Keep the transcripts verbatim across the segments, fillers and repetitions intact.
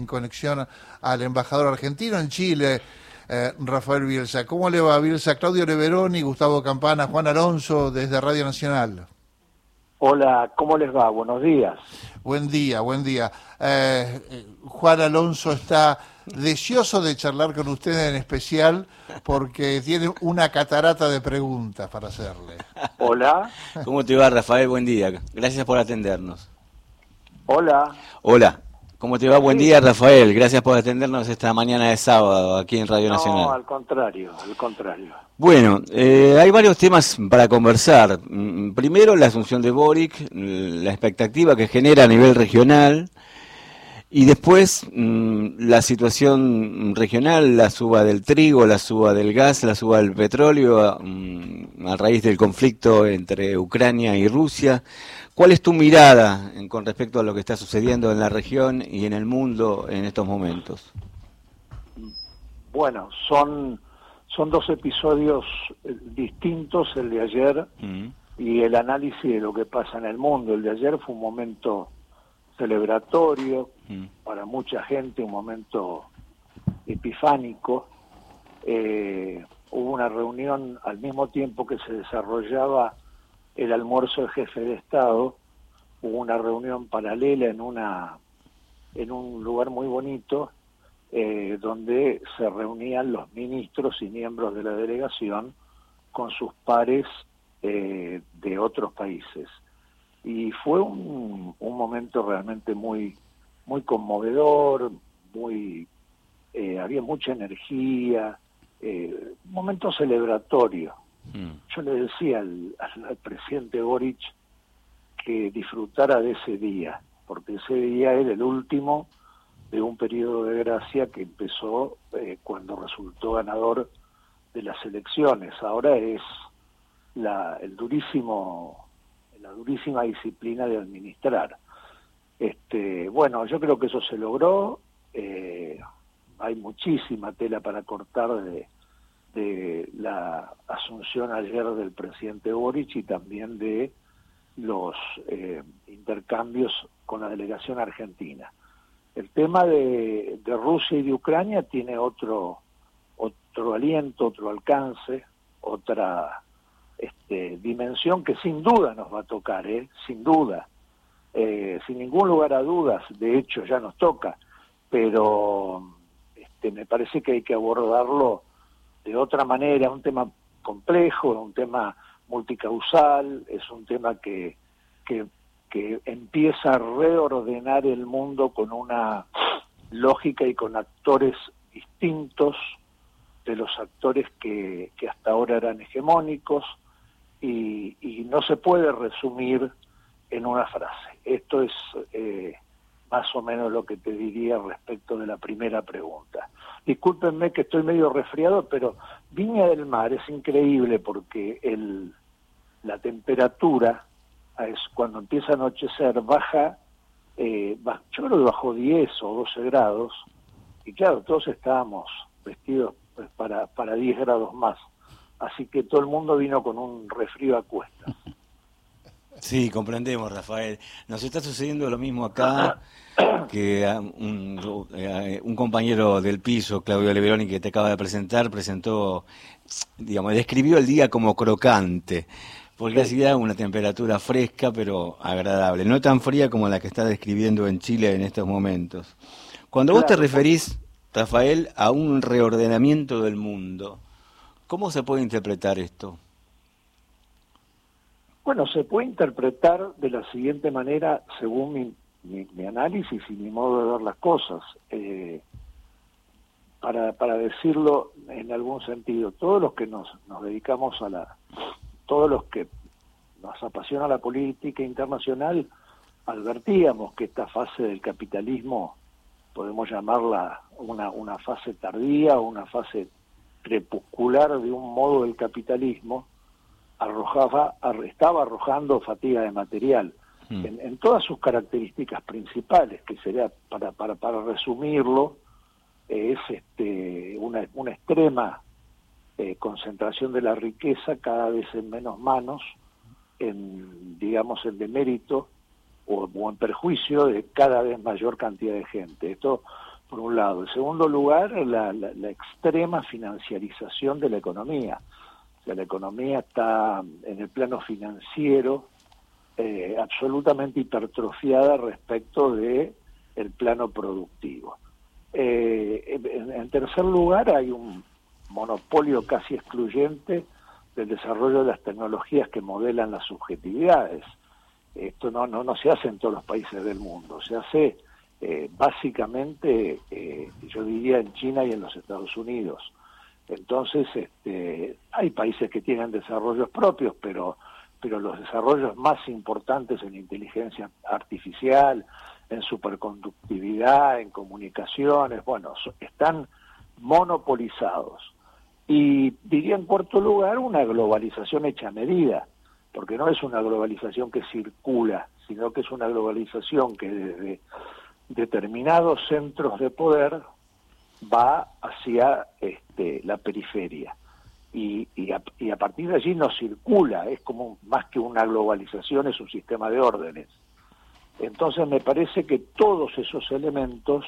en conexión al embajador argentino en Chile, eh, Rafael Bielsa. ¿Cómo le va, Bielsa? Claudio Leveroni, Gustavo Campana, Juan Alonso, desde Radio Nacional. Hola, ¿cómo les va? Buenos días. Buen día, buen día. Eh, Juan Alonso está deseoso de charlar con ustedes en especial porque tiene una catarata de preguntas para hacerle. Hola. ¿Cómo te va, Rafael? Buen día. Gracias por atendernos. Hola. Hola. ¿Cómo te va? Buen día, Rafael. Gracias por atendernos esta mañana de sábado aquí en Radio no, Nacional. No, al contrario, al contrario. Bueno, eh, hay varios temas para conversar. Primero, la asunción de Boric, la expectativa que genera a nivel regional, y después la situación regional, la suba del trigo, la suba del gas, la suba del petróleo, a raíz del conflicto entre Ucrania y Rusia. ¿Cuál es tu mirada con respecto a lo que está sucediendo en la región y en el mundo en estos momentos? Bueno, son... Son dos episodios distintos, el de ayer mm. y el análisis de lo que pasa en el mundo. El de ayer fue un momento celebratorio mm. para mucha gente, un momento epifánico. Eh, hubo una reunión al mismo tiempo que se desarrollaba el almuerzo del jefe de Estado, hubo una reunión paralela en una en un lugar muy bonito, Eh, donde se reunían los ministros y miembros de la delegación con sus pares eh, de otros países. Y fue un, un momento realmente muy, muy conmovedor, muy eh, había mucha energía, eh, un momento celebratorio. Mm. Yo le decía al, al, al presidente Boric que disfrutara de ese día, porque ese día era el último de un periodo de gracia que empezó eh, cuando resultó ganador de las elecciones. Ahora es la el durísimo la durísima disciplina de administrar. Este, bueno, yo creo que eso se logró. Eh, hay muchísima tela para cortar de, de la asunción ayer del presidente Boric y también de los eh, intercambios con la delegación argentina. El tema de, de Rusia y de Ucrania tiene otro otro aliento, otro alcance, otra este, dimensión que sin duda nos va a tocar, ¿eh? sin duda, eh, sin ningún lugar a dudas, de hecho ya nos toca, pero este, me parece que hay que abordarlo de otra manera, un tema complejo, un tema multicausal, es un tema que... que que empieza a reordenar el mundo con una lógica y con actores distintos de los actores que, que hasta ahora eran hegemónicos y, y no se puede resumir en una frase. Esto es eh, más o menos lo que te diría respecto de la primera pregunta. Discúlpenme que estoy medio resfriado, pero Viña del Mar es increíble porque el, la temperatura es cuando empieza a anochecer, baja, eh, baja, yo creo que bajó diez o doce grados, y claro, todos estábamos vestidos pues, para, para diez grados más, así que todo el mundo vino con un resfrío a cuestas. Sí, comprendemos, Rafael. Nos está sucediendo lo mismo acá, que un, un compañero del piso, Claudio Leveroni, que te acaba de presentar, presentó, digamos, describió el día como crocante. Porque ha sido una temperatura fresca, pero agradable. No tan fría como la que está describiendo en Chile en estos momentos. Cuando claro, vos te referís, Rafael, a un reordenamiento del mundo, ¿cómo se puede interpretar esto? Bueno, se puede interpretar de la siguiente manera, según mi, mi, mi análisis y mi modo de ver las cosas. Eh, para, para decirlo en algún sentido, todos los que nos, nos dedicamos a la... todos los que nos apasiona la política internacional, advertíamos que esta fase del capitalismo, podemos llamarla una, una fase tardía o una fase crepuscular de un modo del capitalismo, arrojaba, estaba arrojando fatiga de material, mm. en, en todas sus características principales, que sería, para, para, para resumirlo, es este, una, una extrema Eh, concentración de la riqueza cada vez en menos manos, en digamos en demérito o, o en perjuicio de cada vez mayor cantidad de gente. Esto por un lado. En segundo lugar, la, la, la extrema financiarización de la economía. O sea, la economía está en el plano financiero eh, absolutamente hipertrofiada respecto de el plano productivo. Eh, en, en tercer lugar, hay un monopolio casi excluyente del desarrollo de las tecnologías que modelan las subjetividades. Esto no, no, no se hace en todos los países del mundo, se hace eh, básicamente, eh, yo diría, en China y en los Estados Unidos. Entonces, este, hay países que tienen desarrollos propios, pero, pero los desarrollos más importantes en inteligencia artificial, en superconductividad, en comunicaciones, bueno, so, están monopolizados. Y diría en cuarto lugar una globalización hecha a medida, porque no es una globalización que circula, sino que es una globalización que desde determinados centros de poder va hacia este, la periferia. Y, y, a, y a partir de allí no circula, es como más que una globalización, es un sistema de órdenes. Entonces me parece que todos esos elementos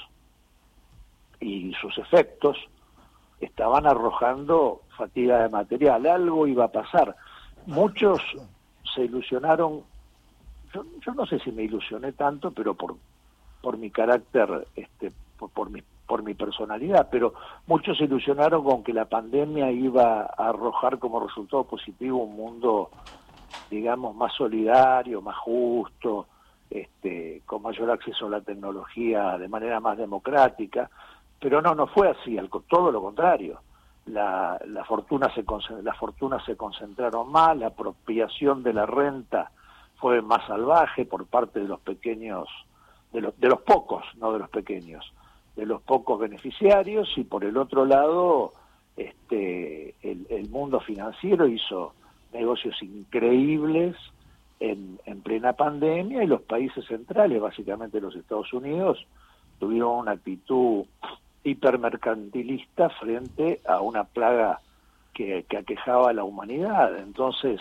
y sus efectos estaban arrojando fatiga de material, algo iba a pasar. Muchos se ilusionaron, yo, yo no sé si me ilusioné tanto, pero por por mi carácter, este, por, por mi por mi personalidad, pero muchos se ilusionaron con que la pandemia iba a arrojar como resultado positivo un mundo, digamos, más solidario, más justo, este, con mayor acceso a la tecnología de manera más democrática. Pero no, no fue así, al, todo lo contrario. La, la fortuna se, las fortunas se concentraron más, la apropiación de la renta fue más salvaje por parte de los pequeños, de los, de los pocos, no de los pequeños, de los pocos beneficiarios, y por el otro lado, este, el, el mundo financiero hizo negocios increíbles en, en plena pandemia, y los países centrales, básicamente los Estados Unidos, tuvieron una actitud hipermercantilista frente a una plaga que, que aquejaba a la humanidad. Entonces,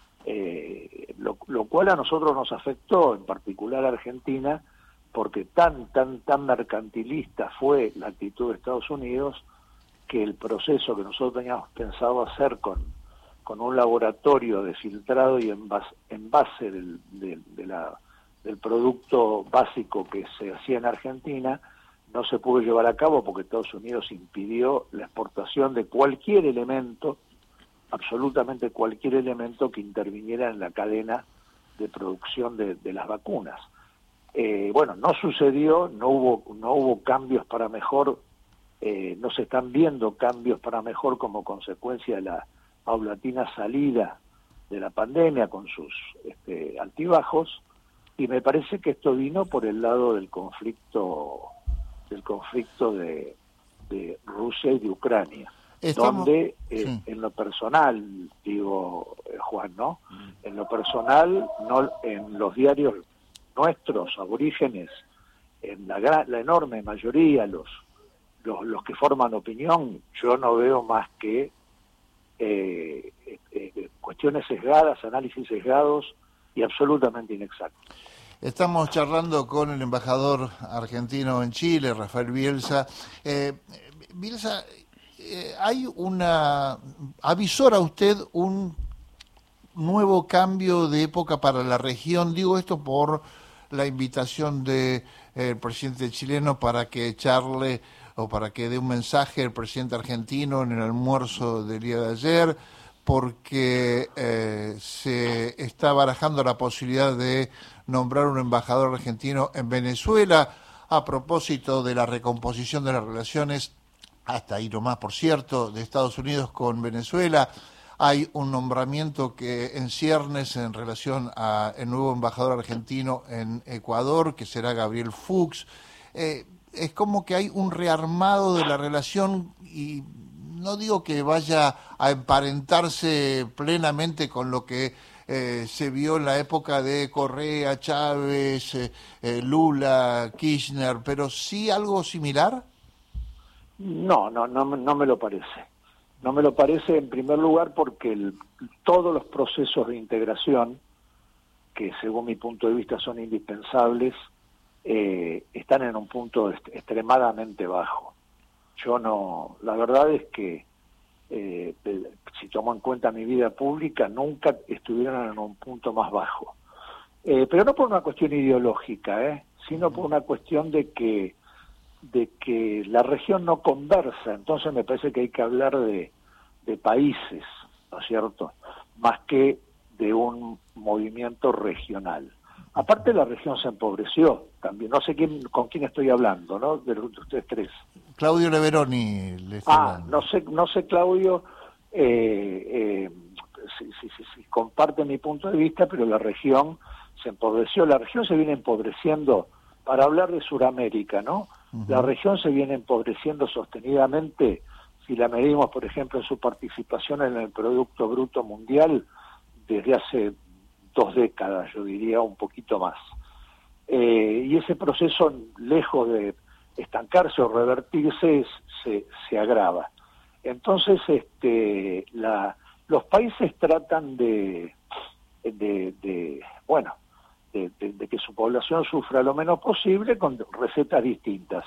eh, lo, lo cual a nosotros nos afectó, en particular a Argentina, porque tan, tan, tan mercantilista fue la actitud de Estados Unidos, que el proceso que nosotros teníamos pensado hacer con, con un laboratorio de filtrado y envase, envase del, de, de la, del producto básico que se hacía en Argentina, no se pudo llevar a cabo porque Estados Unidos impidió la exportación de cualquier elemento, absolutamente cualquier elemento que interviniera en la cadena de producción de, de las vacunas. Eh, bueno, no sucedió, no hubo, no hubo cambios para mejor, eh, no se están viendo cambios para mejor como consecuencia de la paulatina salida de la pandemia con sus este, altibajos, y me parece que esto vino por el lado del conflicto del conflicto de, de Rusia y de Ucrania. Estamos, donde eh, sí. en lo personal, digo, eh, Juan, ¿no? Mm. En lo personal, no, en los diarios nuestros, aborígenes, en la, gran, la enorme mayoría, los, los los que forman opinión, yo no veo más que eh, eh, cuestiones sesgadas, análisis sesgados y absolutamente inexactos. Estamos charlando con el embajador argentino en Chile, Rafael Bielsa. Eh, Bielsa, eh, hay una... ¿Avisora usted un nuevo cambio de época para la región? Digo esto por la invitación del de, eh, presidente chileno para que charle o para que dé un mensaje al presidente argentino en el almuerzo del día de ayer, porque eh, se está barajando la posibilidad de nombrar un embajador argentino en Venezuela a propósito de la recomposición de las relaciones, hasta ahí nomás, por cierto, de Estados Unidos con Venezuela. Hay un nombramiento que en ciernes en relación al nuevo embajador argentino en Ecuador, que será Gabriel Fuchs. Eh, es como que hay un rearmado de la relación, y no digo que vaya a emparentarse plenamente con lo que eh, se vio en la época de Correa, Chávez, eh, eh, Lula, Kirchner, pero sí algo similar. No, no, no, no me lo parece. No me lo parece, en primer lugar, porque el, todos los procesos de integración, que según mi punto de vista son indispensables, eh, están en un punto est- extremadamente bajo. Yo no, la verdad es que eh, si tomo en cuenta mi vida pública, nunca estuvieron en un punto más bajo. Eh, pero no por una cuestión ideológica, ¿eh? sino por una cuestión de que de que la región no conversa. Entonces me parece que hay que hablar de, de países, ¿no es cierto?, más que de un movimiento regional. Aparte, la región se empobreció también. No sé quién, con quién estoy hablando, ¿no? De, de ustedes tres. Claudio Leveroni le está Ah, hablando. no sé, no sé, Claudio, eh, eh, si, si, si, si comparte mi punto de vista, pero la región se empobreció. La región se viene empobreciendo, para hablar de Sudamérica, ¿no? Uh-huh. La región se viene empobreciendo sostenidamente, si la medimos, por ejemplo, en su participación en el Producto Bruto Mundial, desde hace dos décadas, yo diría, un poquito más. Eh, y ese proceso, lejos de estancarse o revertirse, se, se agrava. Entonces, este, la, los países tratan de, de, de bueno, de, de, de que su población sufra lo menos posible con recetas distintas.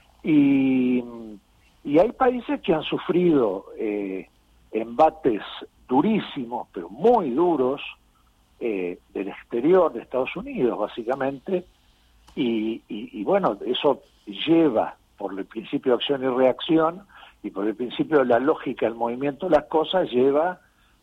Y, y hay países que han sufrido eh, embates durísimos, pero muy duros, eh, del exterior, de Estados Unidos, básicamente, y, y, y bueno, eso lleva, por el principio de acción y reacción, y por el principio de la lógica del movimiento de las cosas, lleva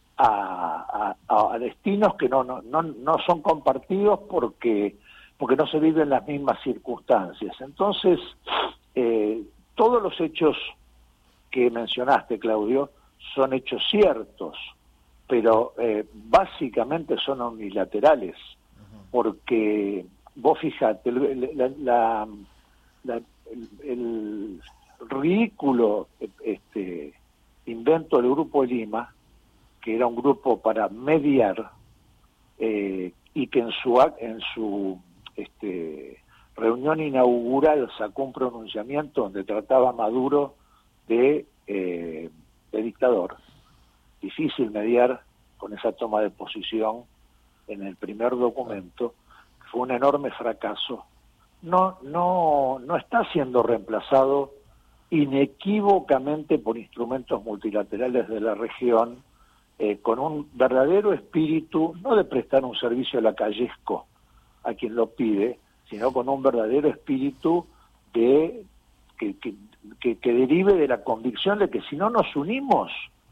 a, a, a destinos que no, no, no, no son compartidos porque, porque no se viven las mismas circunstancias. Entonces, eh, todos los hechos que mencionaste, Claudio, son hechos ciertos, pero eh, básicamente son unilaterales, porque vos fijate, la, la, la, el, el ridículo este, invento del Grupo de Lima, que era un grupo para mediar, eh, y que en su en su este, reunión inaugural sacó un pronunciamiento donde trataba a Maduro de, eh, de dictador. Difícil mediar con esa toma de posición en el primer documento, que fue un enorme fracaso. No, no, no está siendo reemplazado inequívocamente por instrumentos multilaterales de la región, eh, con un verdadero espíritu, no de prestar un servicio lacayesco a quien lo pide, sino con un verdadero espíritu de que, que, que, que derive de la convicción de que si no nos unimos,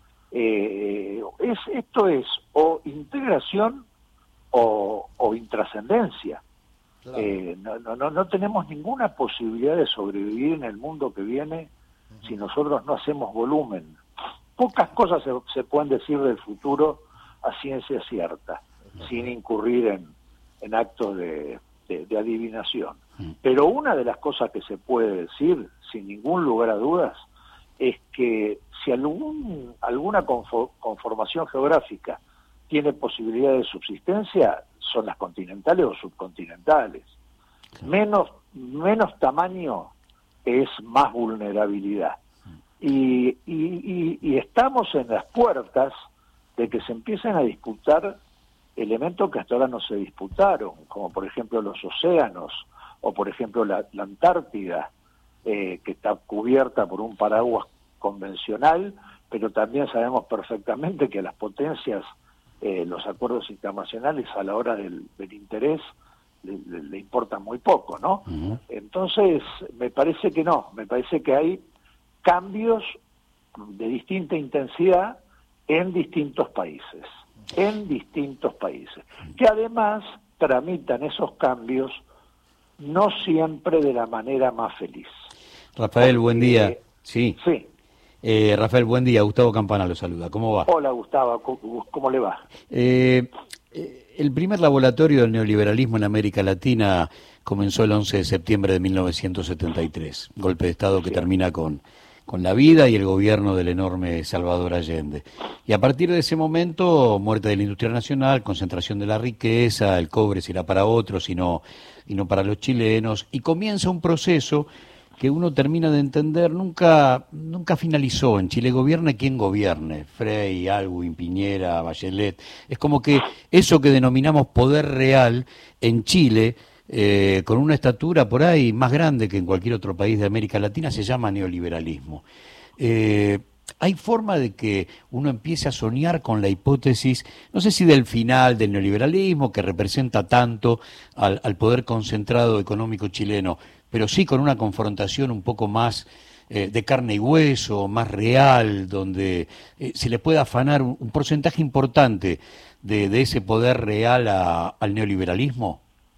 eh, es esto es o integración o, o intrascendencia. Claro. Eh, no, no, no tenemos ninguna posibilidad de sobrevivir en el mundo que viene uh-huh. si nosotros no hacemos volumen. Pocas cosas se, se pueden decir del futuro a ciencia cierta, uh-huh. sin incurrir en, en actos de, de, de adivinación. Uh-huh. Pero una de las cosas que se puede decir, sin ningún lugar a dudas, es que si algún, alguna conformación geográfica tiene posibilidad de subsistencia, son las continentales o subcontinentales. Menos, menos tamaño es más vulnerabilidad. Y, y, y, y estamos en las puertas de que se empiecen a disputar elementos que hasta ahora no se disputaron, como por ejemplo los océanos, o por ejemplo la, la Antártida, eh, que está cubierta por un paraguas convencional, pero también sabemos perfectamente que las potencias, eh, los acuerdos internacionales a la hora del, del interés le, le, le importan muy poco, ¿no? Uh-huh. Entonces, me parece que no, me parece que hay cambios de distinta intensidad en distintos países, en distintos países, que además tramitan esos cambios no siempre de la manera más feliz. Rafael, buen día. Eh, sí. Sí. Eh, Rafael, buen día. Gustavo Campana lo saluda. ¿Cómo va? Hola, Gustavo. ¿Cómo le va? Eh, el primer laboratorio del neoliberalismo en América Latina comenzó el once de septiembre de mil novecientos setenta y tres. Golpe de Estado que sí. termina con, con la vida y el gobierno del enorme Salvador Allende. Y a partir de ese momento, muerte de la industria nacional, concentración de la riqueza, el cobre será para otros y no, y no para los chilenos. Y comienza un proceso que uno termina de entender, nunca nunca finalizó. En Chile gobierna quien gobierne, Frei, Aylwin, Piñera, Bachelet. Es como que eso que denominamos poder real en Chile eh, con una estatura por ahí más grande que en cualquier otro país de América Latina, se llama neoliberalismo. Eh, ¿Hay forma de que uno empiece a soñar con la hipótesis, no sé si del final del neoliberalismo, que representa tanto al, al poder concentrado económico chileno, pero sí con una confrontación un poco más eh, de carne y hueso, más real, donde eh, se le pueda afanar un, un porcentaje importante de, de ese poder real a, al neoliberalismo?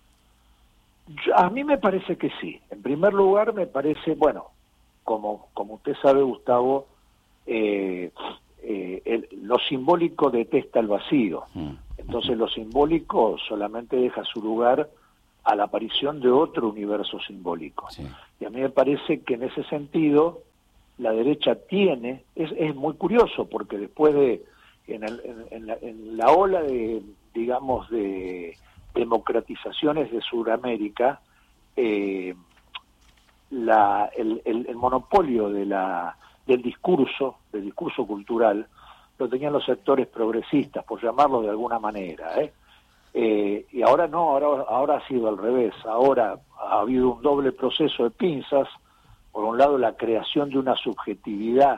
A mí me parece que sí. En primer lugar, me parece, bueno, como, como usted sabe, Gustavo, eh, eh, el, lo simbólico detesta el vacío. Entonces lo simbólico solamente deja su lugar a la aparición de otro universo simbólico. Sí. Y a mí me parece que en ese sentido la derecha tiene, es, es muy curioso, porque después de, en, el, en, en, la, en la ola de, digamos, de democratizaciones de Sudamérica, eh, la, el, el, el monopolio de la, del discurso, del discurso cultural, lo tenían los sectores progresistas, por llamarlo de alguna manera, ¿eh? Eh, y ahora no, ahora, ahora ha sido al revés. Ahora ha habido un doble proceso de pinzas. Por un lado, la creación de una subjetividad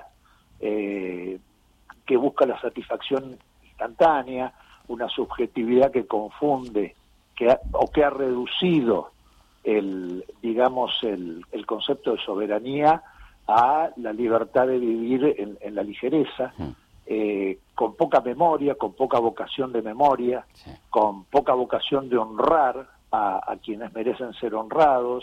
eh, que busca la satisfacción instantánea, una subjetividad que confunde que ha, o que ha reducido el, digamos, el, el concepto de soberanía a la libertad de vivir en, en la ligereza. Mm. Eh, con poca memoria, con poca vocación de memoria, sí. con poca vocación de honrar a, a quienes merecen ser honrados.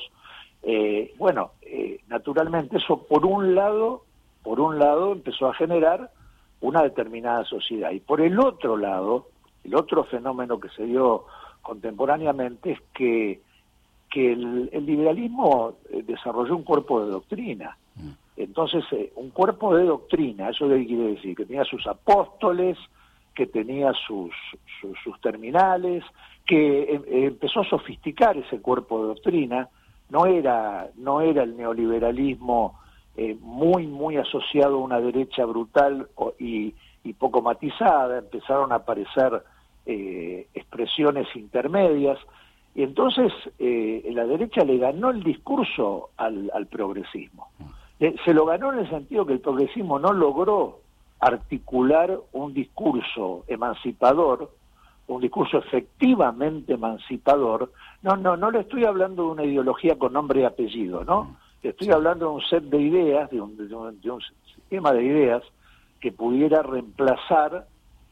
Eh, bueno, eh, naturalmente eso por un lado, por un lado empezó a generar una determinada sociedad, y por el otro lado, el otro fenómeno que se dio contemporáneamente es que, que el, el liberalismo desarrolló un cuerpo de doctrina. Mm. Entonces, eh, un cuerpo de doctrina, ¿eso qué quiere decir? Que tenía sus apóstoles, que tenía sus, sus, sus terminales, que eh, empezó a sofisticar ese cuerpo de doctrina. No era, no era el neoliberalismo eh, muy, muy asociado a una derecha brutal o, y, y poco matizada. Empezaron a aparecer eh, expresiones intermedias, y entonces eh, la derecha le ganó el discurso al, al progresismo. Se lo ganó en el sentido que el progresismo no logró articular un discurso emancipador, un discurso efectivamente emancipador. No, no, no le estoy hablando de una ideología con nombre y apellido, ¿no? Le estoy hablando de un set de ideas, de un, de un, de un sistema de ideas que pudiera reemplazar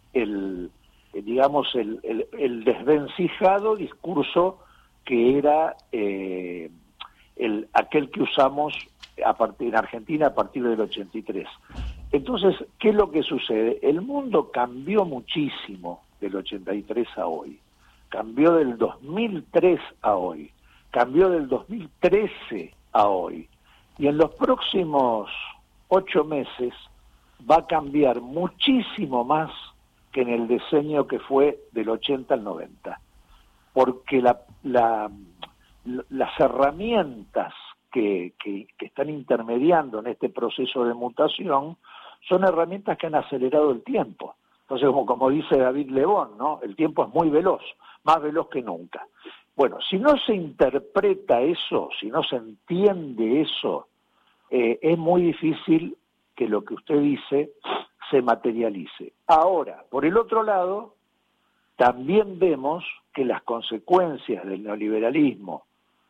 el, el digamos, el, el, el desvencijado discurso que era eh, el, aquel que usamos a partir, en Argentina a partir del ochenta y tres. Entonces, ¿qué es lo que sucede? El mundo cambió muchísimo del ochenta y tres a hoy, cambió del dos mil tres a hoy, cambió del dos mil trece a hoy, y en los próximos ocho meses va a cambiar muchísimo más que en el decenio que fue del ochenta al noventa, porque la, la, las herramientas Que, que, que están intermediando en este proceso de mutación son herramientas que han acelerado el tiempo. Entonces, como, como dice David Lebón, ¿no? El tiempo es muy veloz, más veloz que nunca. Bueno, si no se interpreta eso, si no se entiende eso, eh, es muy difícil que lo que usted dice se materialice. Ahora, por el otro lado, también vemos que las consecuencias del neoliberalismo,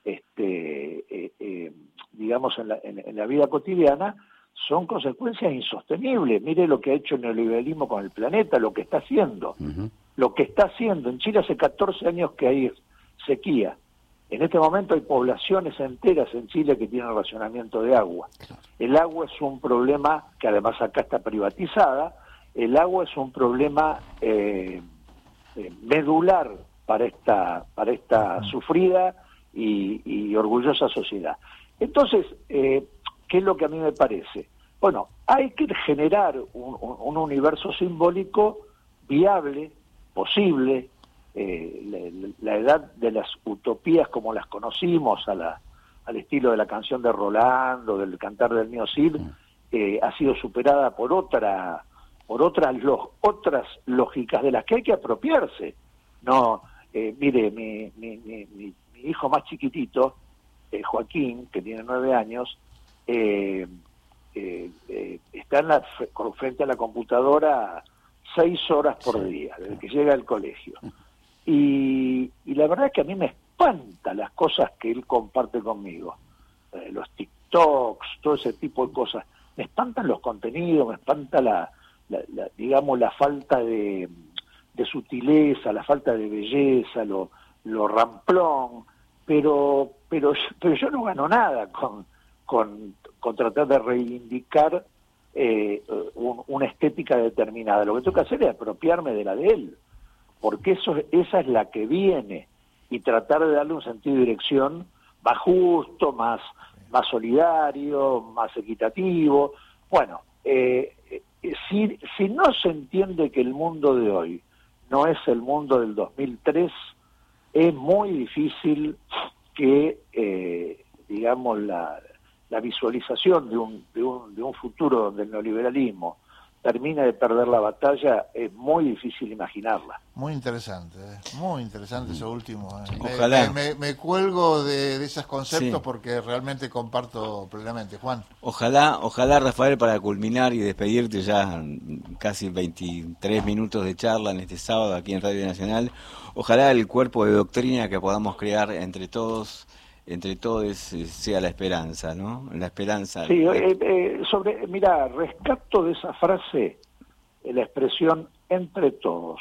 este eh, eh, digamos en la, en, en la vida cotidiana, son consecuencias insostenibles. Mire lo que ha hecho el neoliberalismo con el planeta, lo que está haciendo. Uh-huh. Lo que está haciendo. En Chile hace catorce años que hay sequía. En este momento hay poblaciones enteras en Chile que tienen racionamiento de agua. El agua es un problema que además acá está privatizada. El agua es un problema eh, eh, medular para esta, para esta uh-huh. sufrida Y, y orgullosa sociedad. Entonces, eh, ¿qué es lo que a mí me parece? Bueno, hay que generar un, un, un universo simbólico viable, posible. Eh, la, la edad de las utopías como las conocimos, a la, al estilo de la canción de Rolando, del Cantar del Mío Cid, eh, ha sido superada por otra, por otras, lo, otras lógicas de las que hay que apropiarse. No, eh, mire, mi, mi, mi, mi mi hijo más chiquitito, eh, Joaquín, que tiene nueve años, eh, eh, eh, está en la, frente a la computadora seis horas por día, desde que llega al colegio. Y, y la verdad es que a mí me espanta las cosas que él comparte conmigo, eh, los TikToks, todo ese tipo de cosas. Me espantan los contenidos, me espanta la, la, la digamos, la falta de, de sutileza, la falta de belleza, lo, lo ramplón, pero, pero, pero yo no gano nada con, con, con tratar de reivindicar eh, un, una estética determinada. Lo que tengo que hacer es apropiarme de la de él, porque eso, esa es la que viene, y tratar de darle un sentido de dirección más justo, más, más solidario, más equitativo. Bueno, eh, eh, si, si no se entiende que el mundo de hoy no es el mundo del dos mil tres, es muy difícil que, eh, digamos, la, la visualización de un, de, un, de un futuro donde el neoliberalismo termine de perder la batalla, es muy difícil imaginarla. Muy interesante, eh. muy interesante eso último. Eh. Ojalá. Me, me, me cuelgo de, de esos conceptos, sí, porque realmente comparto plenamente. Juan. Ojalá, ojalá, Rafael, para culminar y despedirte, ya casi veintitrés minutos de charla en este sábado aquí en Radio Nacional, ojalá el cuerpo de doctrina que podamos crear entre todos, entre todos, sea la esperanza, ¿no? La esperanza. Sí, eh, eh, sobre, mira, rescato de esa frase eh, la expresión entre todos,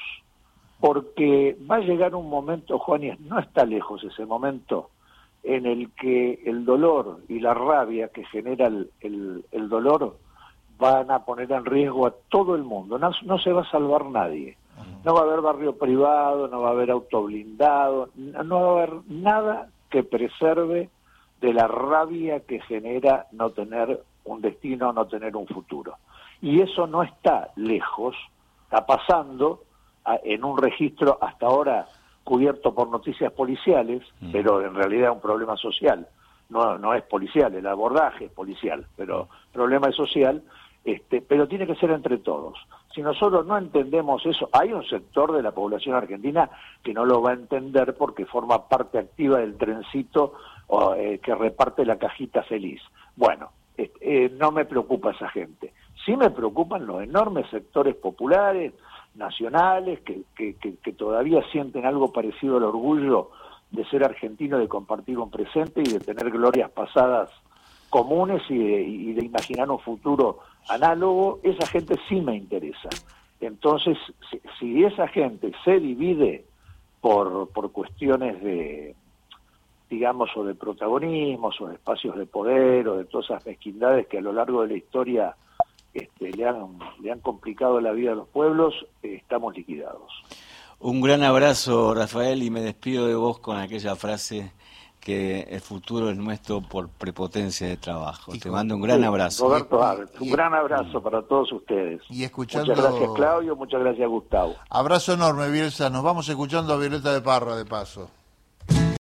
porque va a llegar un momento, Juan, y no está lejos ese momento, en el que el dolor y la rabia que genera el, el, el dolor van a poner en riesgo a todo el mundo. No, no se va a salvar nadie. No va a haber barrio privado, no va a haber auto blindado, no va a haber nada que preserve de la rabia que genera no tener un destino, no tener un futuro. Y eso no está lejos, está pasando a, en un registro hasta ahora cubierto por noticias policiales, mm. pero en realidad es un problema social. No, no es policial, el abordaje es policial, pero problema es social, este, pero tiene que ser entre todos. Si nosotros no entendemos eso, hay un sector de la población argentina que no lo va a entender porque forma parte activa del trencito o, eh, que reparte la cajita feliz. Bueno, eh, eh, no me preocupa esa gente. Sí me preocupan los enormes sectores populares, nacionales, que, que, que, que todavía sienten algo parecido al orgullo de ser argentino, de compartir un presente y de tener glorias pasadas comunes y de, y de imaginar un futuro análogo. Esa gente sí me interesa. Entonces, si, si esa gente se divide por, por cuestiones de, digamos, o de protagonismos, o de espacios de poder, o de todas esas mezquindades que a lo largo de la historia este, le, han, le han complicado la vida a los pueblos, eh, estamos liquidados. Un gran abrazo, Rafael, y me despido de vos con aquella frase que el futuro es nuestro por prepotencia de trabajo. Te mando un gran abrazo. Roberto Ávez, un gran abrazo para todos ustedes. Y escuchando... Muchas gracias, Claudio, muchas gracias, Gustavo. Abrazo enorme, Bielsa. Nos vamos escuchando a Violeta de Parra, de paso.